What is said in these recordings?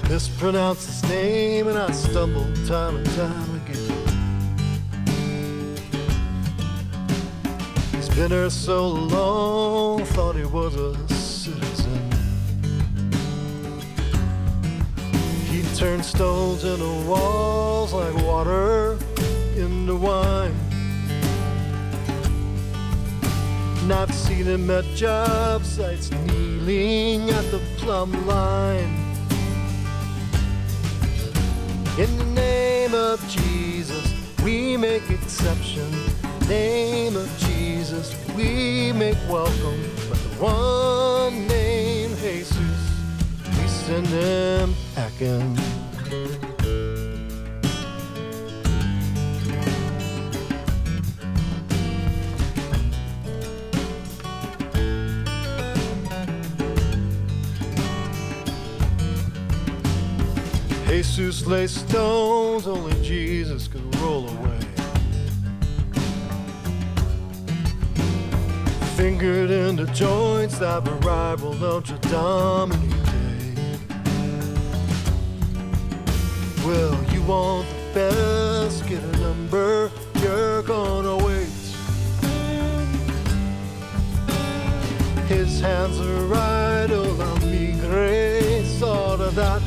mispronounce his name and I stumble time and time again. He's been here so long, thought he was a citizen. He turned stones into walls like water into wine. And I've seen him at job sites kneeling at the plumb line. In the name of Jesus, we make exception. Name of Jesus, we make welcome. But the one named Jesus, we send him packing. Jesus lay stones, only Jesus could roll away. Fingered into joints that would rival Notre Dame any day. Well, you want the best, get a number, you're gonna wait. His hands are right, oh la migre, sort of that.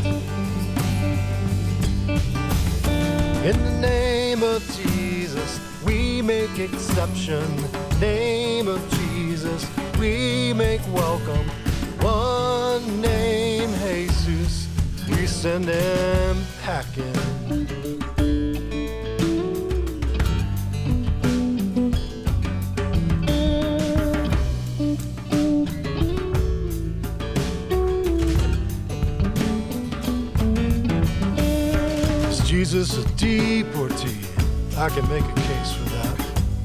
In the name of Jesus, we make exception. Name of Jesus, we make welcome. One name, Jesus, we send him packing. Jesus a deportee, I can make a case for that.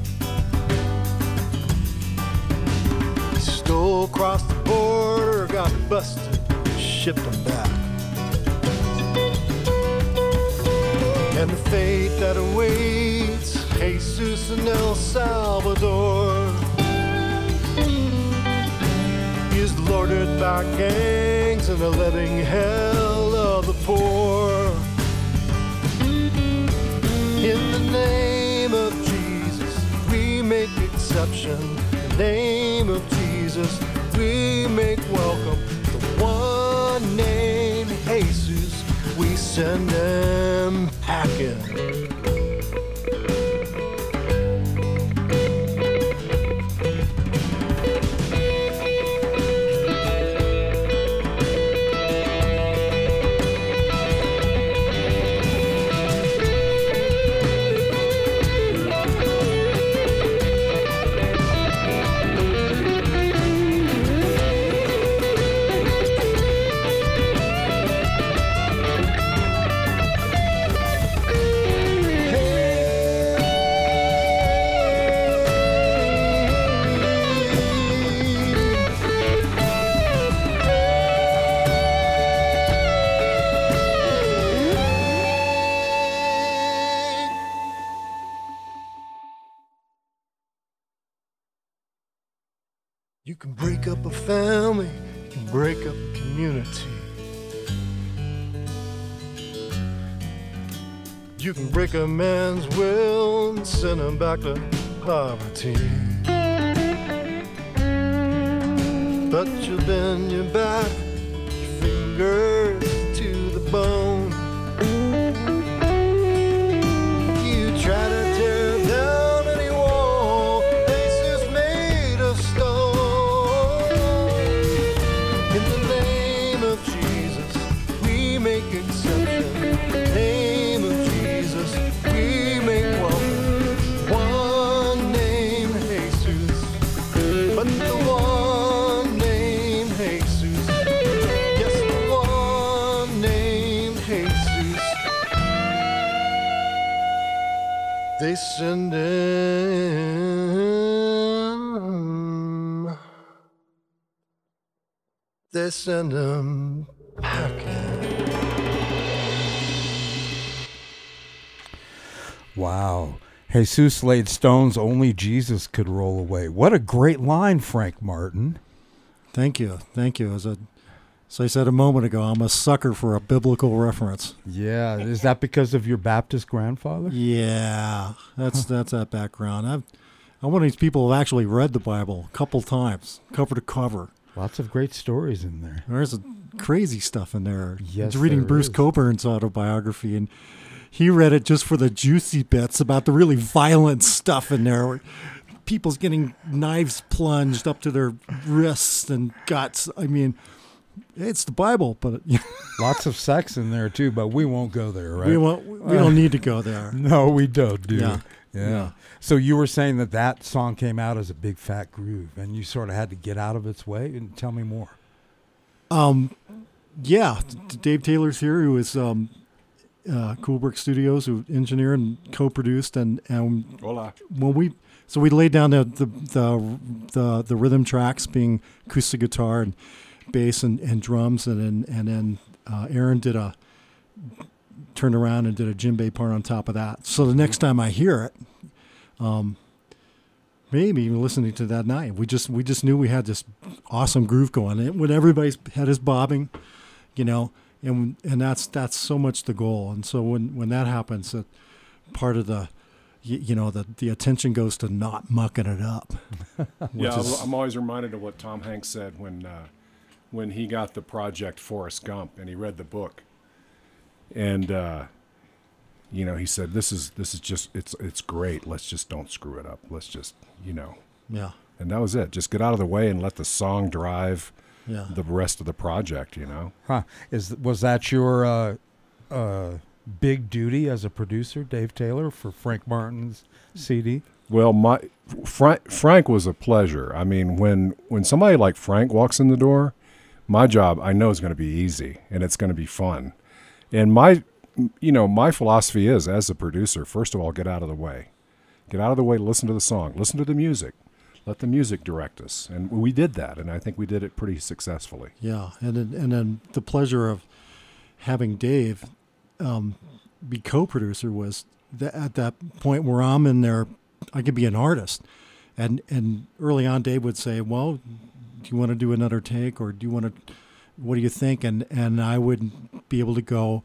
He stole across the border, got busted, shipped him back. And the fate that awaits Jesus in El Salvador is lorded by gangs and the living hell of the poor. In the name of Jesus, we make exception. In the name of Jesus, we make welcome. The one named Jesus, we send him packing. You can break up a family, you can break up a community. You can break a man's will and send him back to poverty. But you bend your back, your fingers to the bone. You try to tear down any wall, faces made of stone. In the name of Jesus, we make exception. In the name of Jesus, we make welcome. One name, Jesus, but the one name, Jesus. Yes, the one name, Jesus. They send him. They send him packing. Wow. Jesus laid stones only Jesus could roll away. What a great line, Frank Martin. Thank you. Thank you. It was a So I said a moment ago, I'm a sucker for a biblical reference. Yeah. Is that because of your Baptist grandfather? Yeah, that's that background. I'm one of these people who have actually read the Bible a couple times, cover to cover. Lots of great stories in there. There's crazy stuff in there. Yes, I was reading there Bruce is. Coburn's autobiography, and he read it just for the juicy bits about the really violent stuff in there. Where people's getting knives plunged up to their wrists and guts. I mean, it's the Bible, but Lots of sex in there too, but we won't go there, right? we don't need to go there. No, we don't, do Yeah. we? Yeah. So you were saying that song came out as a big fat groove, and you sort of had to get out of its way. And tell me more. Yeah, Dave Taylor's here, who is Coolbrick Studios, who engineered and co-produced, and Hola. when we laid down the rhythm tracks, being acoustic guitar and bass and drums, and then Aaron turned around and did a djembe part on top of that. So the next time I hear it, maybe even listening to that night, we just knew we had this awesome groove going. And when everybody's head is bobbing, and that's so much the goal. And so when that happens, that part of the the attention goes to not mucking it up. Yeah, I'm always reminded of what Tom Hanks said when he got the project Forrest Gump and he read the book, and he said, "This is just it's great. Let's just don't screw it up. Let's just Yeah. And that was it. Just get out of the way and let the song drive Yeah. the rest of the project. Huh? Was that your big duty as a producer, Dave Taylor, for Frank Martin's CD? Well, Frank was a pleasure. I mean, when somebody like Frank walks in the door, my job I know is going to be easy and it's going to be fun. And my philosophy is, as a producer, first of all, get out of the way. Get out of the way, listen to the song, listen to the music. Let the music direct us. And we did that, and I think we did it pretty successfully. Yeah, and then the pleasure of having Dave be co-producer was at that point where I'm in there, I could be an artist. And early on, Dave would say, well, do you want to do another take, or what do you think? And I would be able to go,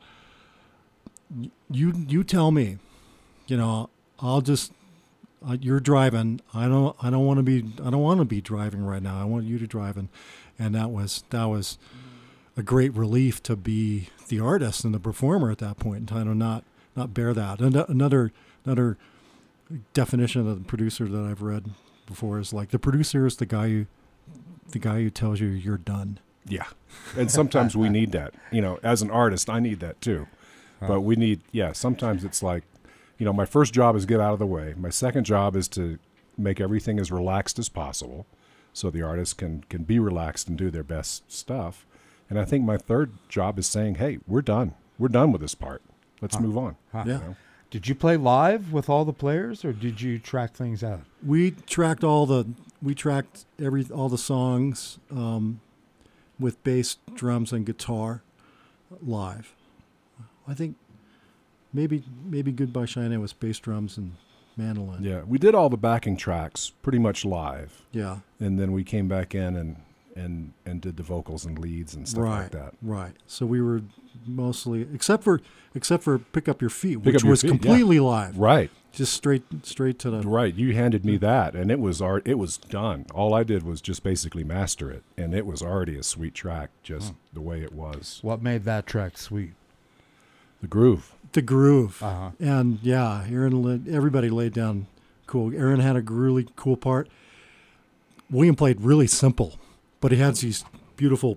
you tell me, I'll just, you're driving. I don't want to be driving right now. I want you to drive. And that was a great relief to be the artist and the performer at that point in time, and not bear that. And another definition of the producer that I've read before is like, the producer is the guy who tells you you're done. Yeah. And sometimes we need that. As an artist, I need that too. But we need, sometimes it's like, my first job is get out of the way. My second job is to make everything as relaxed as possible so the artist can be relaxed and do their best stuff. And I think my third job is saying, hey, we're done. We're done with this part. Let's move on. Yeah. Did you play live with all the players, or did you track things out? We tracked all the songs with bass, drums, and guitar live. I think maybe Goodbye Cheyenne was bass, drums, and mandolin. Yeah, we did all the backing tracks pretty much live. Yeah. And then we came back in and did the vocals and leads and stuff like that. Right. So we were mostly, except for Pick Up Your Feet, Pick which Up Your was Feet, completely live. Right. Just straight to the. Right. You handed me that, and it was done. All I did was just basically master it, and it was already a sweet track, just the way it was. What made that track sweet? The groove. The groove. Uh-huh. And yeah, everybody laid down cool. Aaron had a really cool part. William played really simple, but he had these beautiful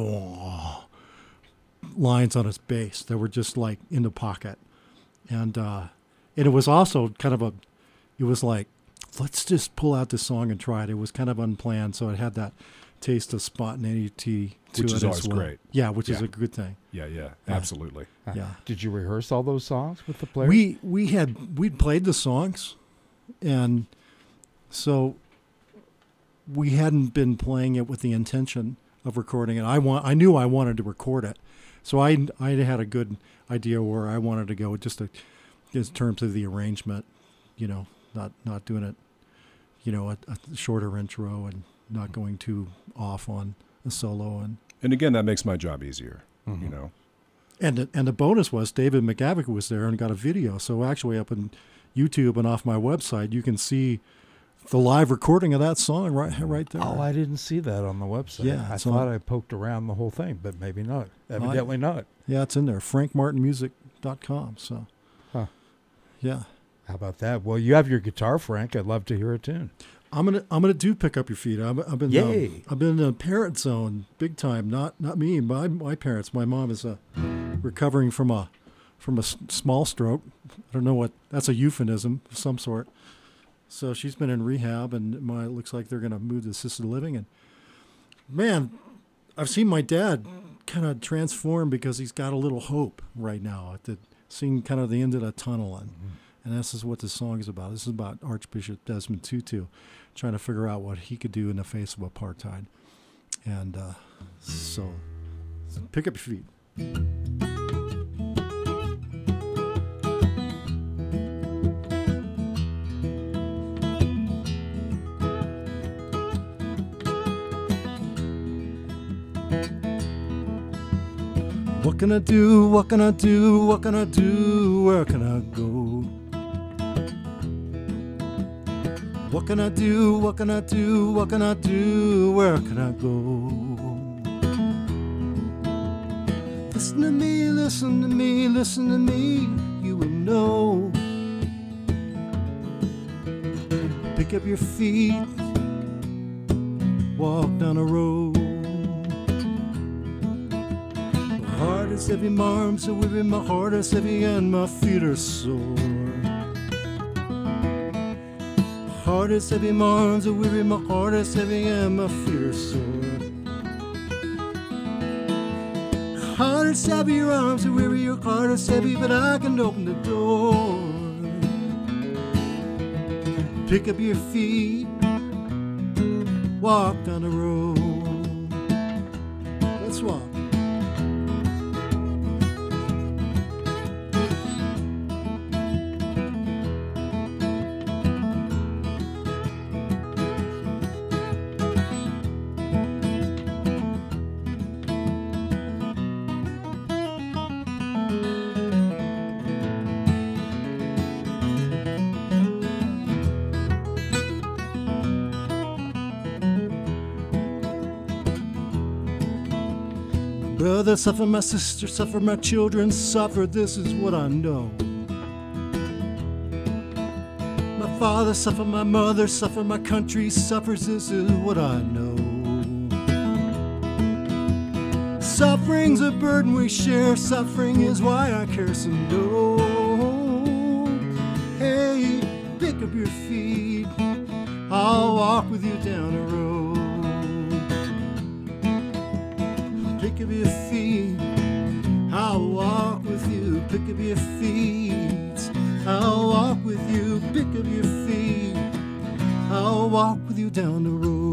lines on his bass that were just like in the pocket. And it was also kind of it was like, let's just pull out this song and try it. It was kind of unplanned, so it had that taste of spontaneity to Which it is as always well. great. Yeah, which is Yeah. a good thing. Yeah, absolutely. Yeah. Did you rehearse all those songs with the players? We'd played the songs, and so we hadn't been playing it with the intention of recording it. I knew I wanted to record it, so I had a good idea where I wanted to go, just in terms of the arrangement, not doing it, a shorter intro and not going too off on a solo, and And again, that makes my job easier, you know. And the bonus was David McGavick was there and got a video. So actually up on YouTube and off my website, you can see the live recording of that song right there. Oh, I didn't see that on the website. Yeah, I it's thought on- I poked around the whole thing, but maybe not. Evidently not. Yeah, it's in there. FrankMartinMusic.com. So, Huh. yeah. How about that? Well, you have your guitar, Frank. I'd love to hear a tune. I'm gonna do Pick Up Your Feet. I've been Yay. I've been in a parent zone big time. Not me. My parents. My mom is recovering from a small stroke. I don't know what that's a euphemism of some sort. So she's been in rehab, and it looks like they're gonna move to assisted living. And man, I've seen my dad kind of transform because he's got a little hope right now at seeing kind of the end of the tunnel. And this is what this song is about. This is about Archbishop Desmond Tutu trying to figure out what he could do in the face of apartheid. And so pick up your feet. What can I do? What can I do? What can I do? Where can I go? What can I do? What can I do? What can I do? Where can I go? Listen to me, listen to me, listen to me, you will know. Pick up your feet, walk down the road. My heart is heavy, my arms are weary, my heart is heavy, and my feet are sore. Heart is heavy, my arms are weary, my heart is heavy, and my feet are sore. Heart is heavy, your arms are weary, your heart is heavy, but I can open the door. Pick up your feet, walk down the road. Let's walk. Brother suffer, my sister suffer, my children suffer, this is what I know. My father suffer, my mother suffer, my country suffers, this is what I know. Suffering's a burden we share, suffering is why I care so no. Hey, pick up your feet, I'll walk with you down the road. Pick up your feet, I'll walk with you. Pick up your feet, I'll walk with you. Pick up your feet, I'll walk with you down the road.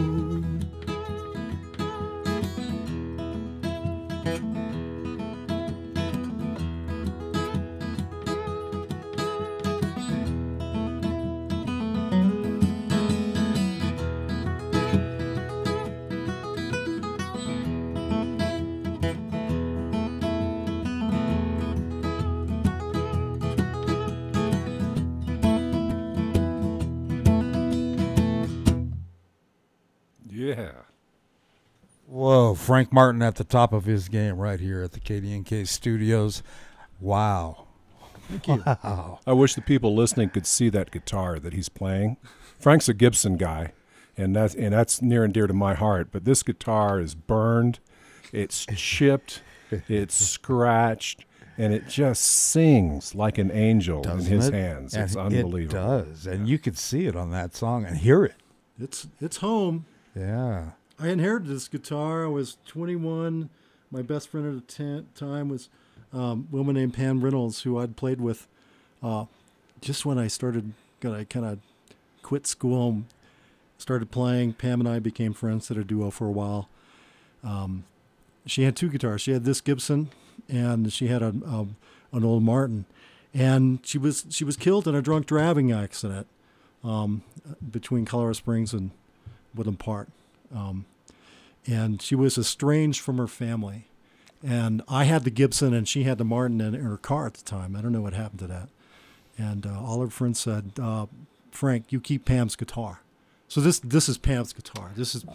Yeah. Whoa, Frank Martin at the top of his game right here at the KDNK studios. Wow. Thank you. Wow. I wish the people listening could see that guitar that he's playing. Frank's a Gibson guy, and that's near and dear to my heart. But this guitar is burned, it's chipped, it's scratched, and it just sings like an angel in his hands. It's And unbelievable. It does, and you could see it on that song and hear it. It's home. Yeah. I inherited this guitar. I was 21. My best friend at the time was a woman named Pam Reynolds, who I'd played with just when I started. I kind of quit school and started playing. Pam and I became friends, did a duo for a while. She had two guitars. She had this Gibson, and she had an old Martin. And she was killed in a drunk driving accident between Colorado Springs and Woodland Park. and she was estranged from her family. And I had the Gibson, and she had the Martin in her car at the time. I don't know what happened to that. And all her friends said, "Frank, you keep Pam's guitar." So this is Pam's guitar. This is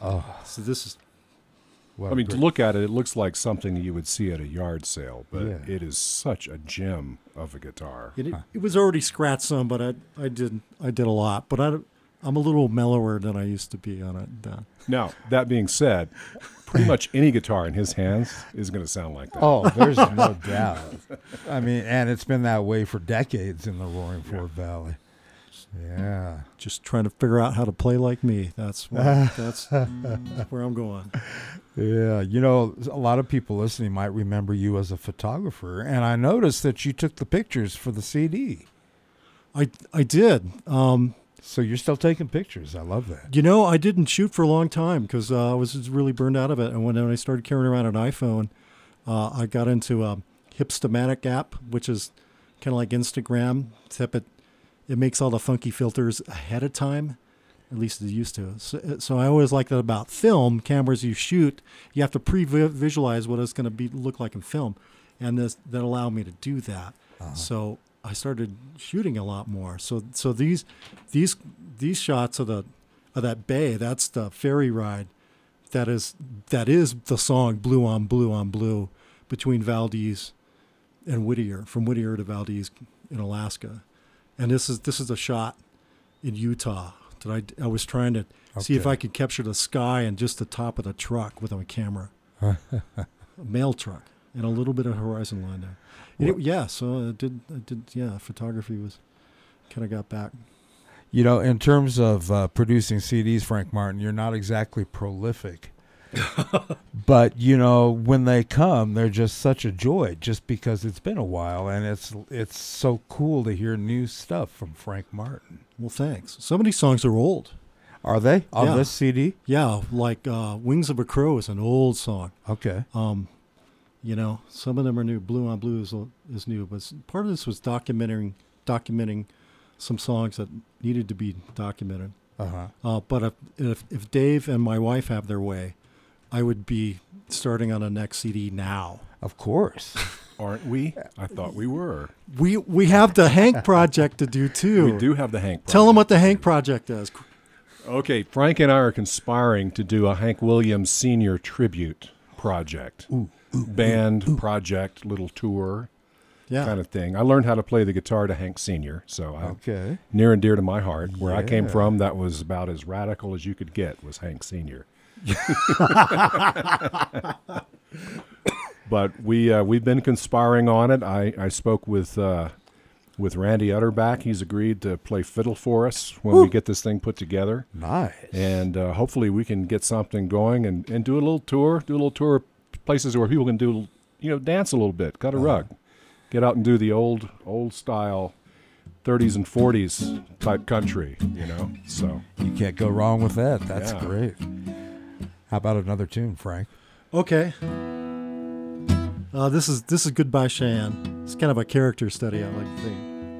Well, I mean, to great. look at it, it looks like something you would see at a yard sale, but Yeah. it is such a gem of a guitar. it was already scratched some, but I did a lot. But I'm a little mellower than I used to be on it. Now, that being said, pretty much any guitar in his hands is going to sound like that. Oh, there's no doubt. I mean, and it's been that way for decades in the Roaring Fork Valley. Yeah. Just trying to figure out how to play like me. That's where I'm going. Yeah. You know, a lot of people listening might remember you as a photographer, and I noticed that you took the pictures for the CD. I did. So you're still taking pictures. I love that. You know, I didn't shoot for a long time because I was just really burned out of it. And when I started carrying around an iPhone, I got into a Hipstamatic app, which is kind of like Instagram, except it makes all the funky filters ahead of time. At least it used to. So I always like that about film. Cameras you shoot, you have to pre-visualize what it's going to look like in film. And that allowed me to do that. Uh-huh. So I started shooting a lot more. So these shots of that bay, that's the ferry ride. That is the song "Blue on Blue on Blue" between Valdez and Whittier, from Whittier to Valdez in Alaska, and this is a shot in Utah that I was trying to see if I could capture the sky and just the top of the truck with my camera, a mail truck, and a little bit of horizon line there. So I did. Photography was kind of got back. You know, in terms of producing CDs, Frank Martin, you're not exactly prolific. But, you know, when they come, they're just such a joy just because it's been a while, and it's so cool to hear new stuff from Frank Martin. Well, thanks. Some of these songs are old. Are they on Yeah. this CD? Yeah, like "Wings of a Crow" is an old song. Okay. You know, some of them are new. "Blue on Blue" is new, but part of this was documenting some songs that needed to be documented. Uh-huh. But if Dave and my wife have their way, I would be starting on a next CD now. Of course. Aren't we? I thought we were. We have the Hank Project to do too. We do have the Hank Project. Tell them what the Hank Project is. Okay, Frank and I are conspiring to do a Hank Williams Sr. tribute project. Band project, little tour Yeah. kind of thing. I learned how to play the guitar to Hank Sr., so Okay. near and dear to my heart. Where I came Yeah. from, that was about as radical as you could get, was Hank Sr. But we've been conspiring on it. I spoke with Randy Utterback. He's agreed to play fiddle for us when we get this thing put together. Nice. And hopefully we can get something going and do a little tour of places where people can do, dance a little bit, cut a rug, get out and do the old style 30s and 40s type country, so. You can't go wrong with that. That's Yeah. great. How about another tune, Frank? Okay. This is Goodbye Cheyenne. It's kind of a character study, I like to think.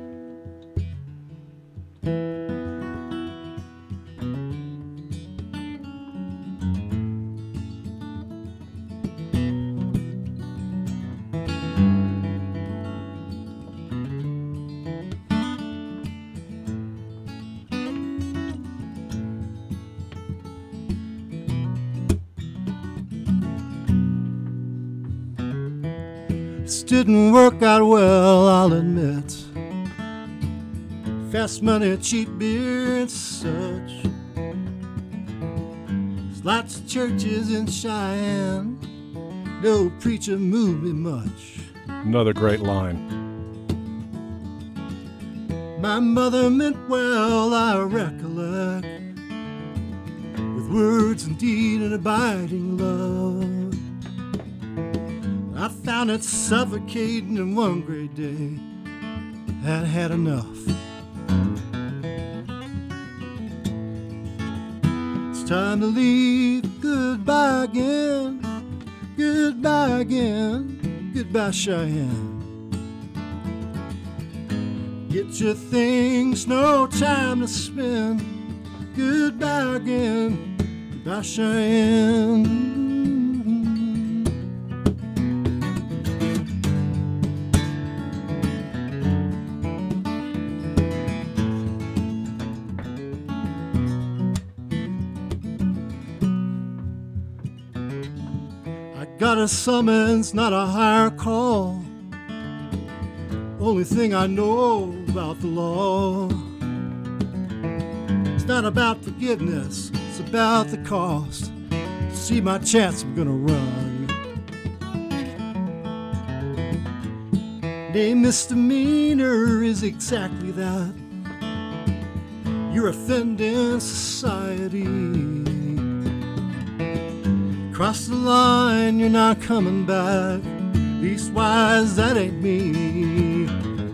This didn't work out well, I'll admit. Fast money, cheap beer, and such. There's lots of churches in Cheyenne. No preacher moved me much. Another great line. My mother meant well, I recollect, with words and deed and abiding love. I found it suffocating, and one great day I'd had enough. It's time to leave. Goodbye again. Goodbye again. Goodbye, Cheyenne. Get your things, no time to spend. Goodbye again. Goodbye, Cheyenne. got a summons, not a higher call. Only thing I know about the law. It's not about forgiveness, it's about the cost. To see my chance, I'm gonna run. A misdemeanor is exactly that. You're offending society. Cross the line, you're not coming back. Leastwise, that ain't me.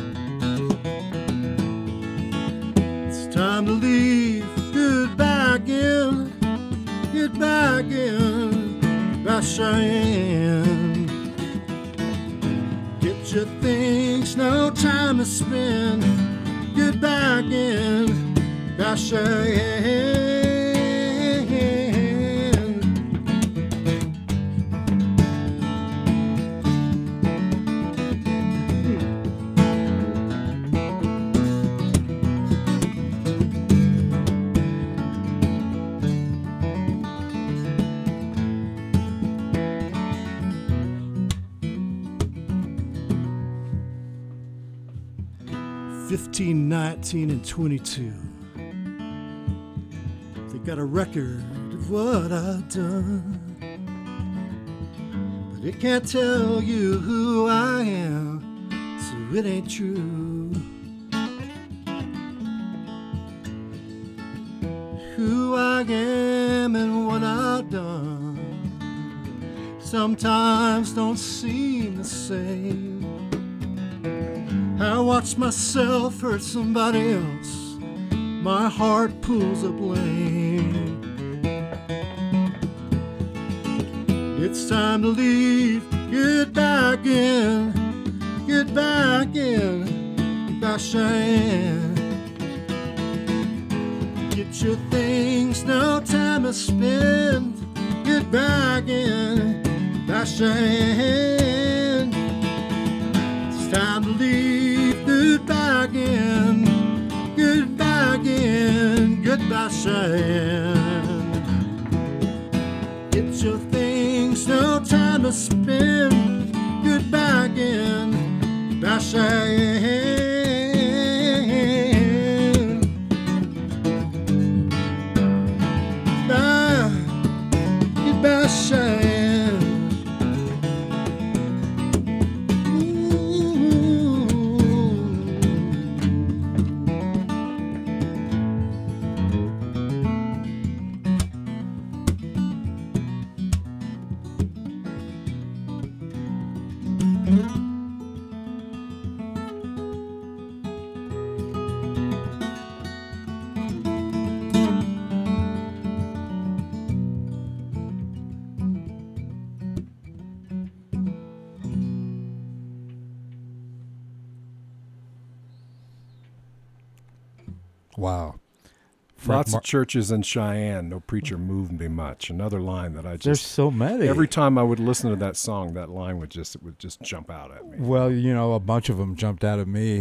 It's time to leave. Goodbye again. Goodbye again. Goodbye, Cheyenne. Get your things, no time to spend. Goodbye again. Goodbye, Cheyenne. 15, 19, and 22. They got a record of what I've done, but it can't tell you who I am, so it ain't true. Who I am and what I've done sometimes don't seem the same. I watch myself hurt somebody else, my heart pulls a blame. It's time to leave, goodbye again, goodbye again, goodbye Cheyenne. Get your things, no time to spend, goodbye again, goodbye Cheyenne. It's time to leave, goodbye again, goodbye again, goodbye Cheyenne. Get your things, no time to spend, goodbye again, goodbye Cheyenne. Bye, goodbye Cheyenne. Wow. Lots of churches in Cheyenne, no preacher moved me much. Another line that I just... There's so many. Every time I would listen to that song, that line would just jump out at me. Well, you know, a bunch of them jumped out at me,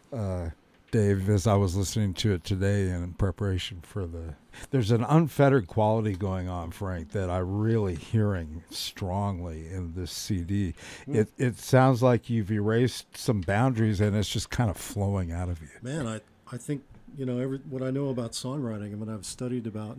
Dave, as I was listening to it today and in preparation for the... There's an unfettered quality going on, Frank, that I'm really hearing strongly in this CD. It sounds like you've erased some boundaries and it's just kind of flowing out of you. Man, I think... You know, what I know about songwriting and what I've studied about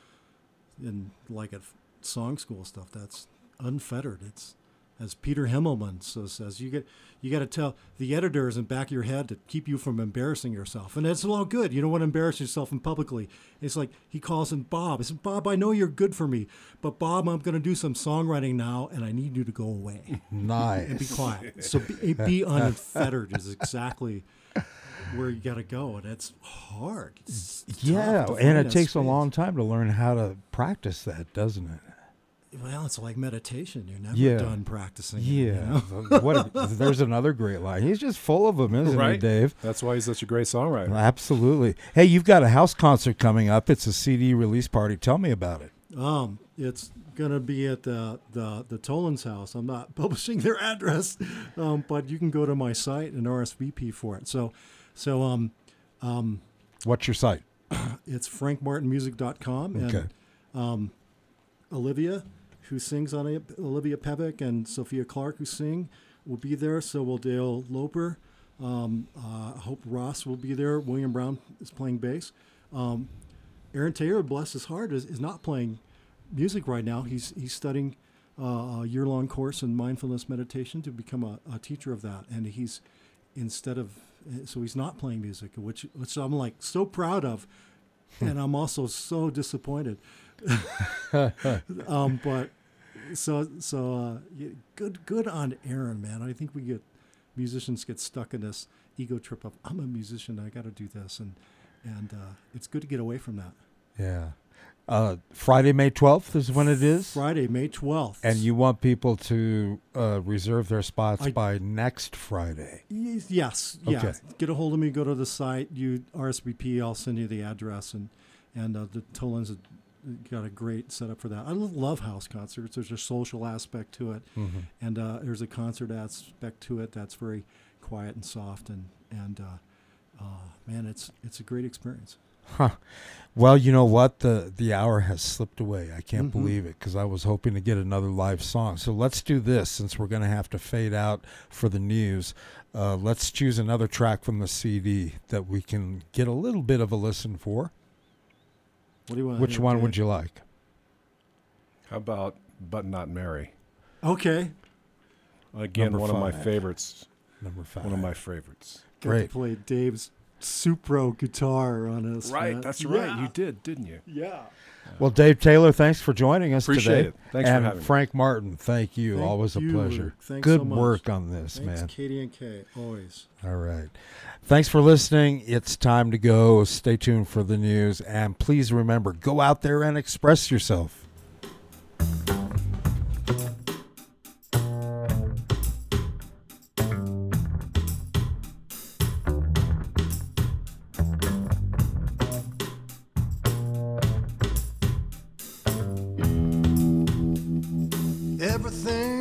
in like at song school stuff, that's unfettered. It's, as Peter Himmelman says, you got to tell the editors in back of your head to keep you from embarrassing yourself. And it's all good. You don't want to embarrass yourself in publicly. It's like he calls him Bob. He said, Bob, I know you're good for me, but Bob, I'm going to do some songwriting now, and I need you to go away. Nice. And be quiet. So be unfettered is exactly where you got to go, and it's hard. It's yeah, tough to and find it takes that a space. long time to learn how to practice that, doesn't it? Well, it's like meditation. You're never Yeah. done practicing. it, Yeah. you know? There's another great line. He's just full of them, isn't he, Right? Dave? That's why he's such a great songwriter. Absolutely. Hey, you've got a house concert coming up. It's a CD release party. Tell me about it. It's gonna be at the Tolan's house. I'm not publishing their address, but you can go to my site and RSVP for it. So What's your site? it's frankmartinmusic.com, and Okay. Olivia who sings on it, Olivia Pevick and Sophia Clark, who sing, will be there. So will Dale Loper. I hope Ross will be there. William Brown is playing bass. Aaron Taylor, bless his heart, is not playing music right now. He's studying a year-long course in mindfulness meditation to become a teacher of that. And he's not playing music, which I'm like so proud of, and I'm also so disappointed. But good on Aaron, man. I think musicians get stuck in this ego trip of I'm a musician, I got to do this, and it's good to get away from that. Yeah. Friday, May 12th is when it is? Friday, May 12th. And you want people to reserve their spots by next Friday? Yes. Okay. Yeah. Get a hold of me. Go to the site. You RSVP. I'll send you the address. And the Tolan's got a great setup for that. I love house concerts. There's a social aspect to it. Mm-hmm. And there's a concert aspect to it that's very quiet and soft. And man, it's a great experience. Huh. Well, you know what? The hour has slipped away. I can't believe it, because I was hoping to get another live song. So let's do this, since we're going to have to fade out for the news. Let's choose another track from the CD that we can get a little bit of a listen for. What do you want? Which one would you like? How about But Not Mary? Okay. Again, Number one of my 5. favorites. Number 5. One of my favorites. Got Great. to play Dave's Supro guitar on us. Right, man. that's right. Yeah. You did, didn't you? Yeah. Well, Dave Taylor, thanks for joining us Appreciate today. it. Thanks for and having me. Frank Martin, thank you. Thank Always you, a pleasure. Luke. Thanks Good so much. work on this, Thanks, man. Katie and Kay, always. All right. Thanks for listening. It's time to go. Stay tuned for the news. And please remember, go out there and express yourself. Everything